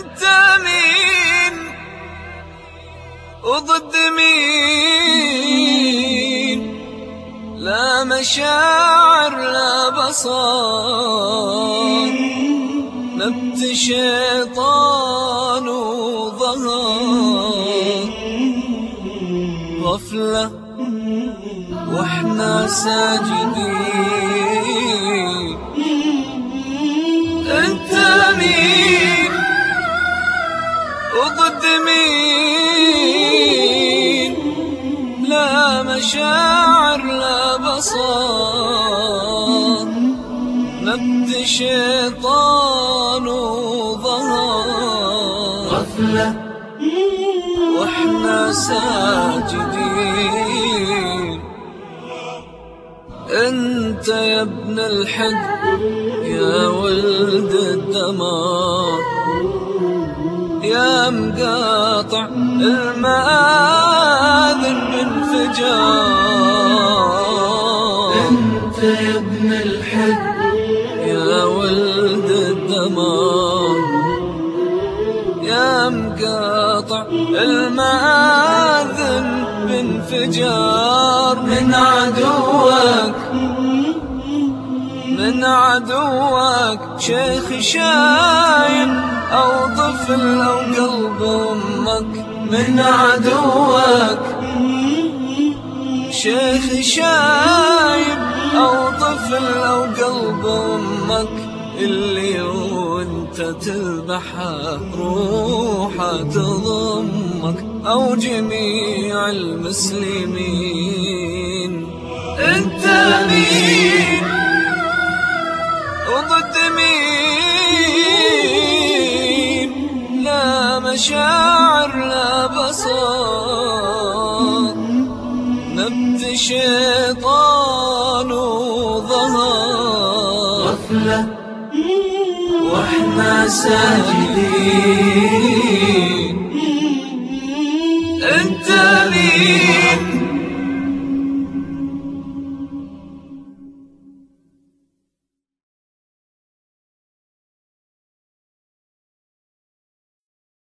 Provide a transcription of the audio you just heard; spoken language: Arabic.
انت مين وضد مين؟ لا مشاعر لا بصر، نبت شيطان وظهر، غفلة واحنا ساجدين. انت مين وضد مين؟ لا مشاعر لا بصر، نبت شيطان وظهر، غفلة واحنا ساجدين. انت يا ابن الحق يا ولد الدمار، يا مقاطع المآذن بانفجار. انت يا ابن الحق يا ولد الدمار، يا مقاطع المآذن بانفجار. من عدوك شيخ شايب أو طفل أو قلب أمك. من عدوك شيخ شايب أو طفل أو قلب أمك، اللي وانت تذبحه روحه تضمك، أو جميع المسلمين. انت مين وضد مين؟ لا مشاعر لا بصر، نبت شيطان وظهر، غفلة واحنا ساجدين. انت مين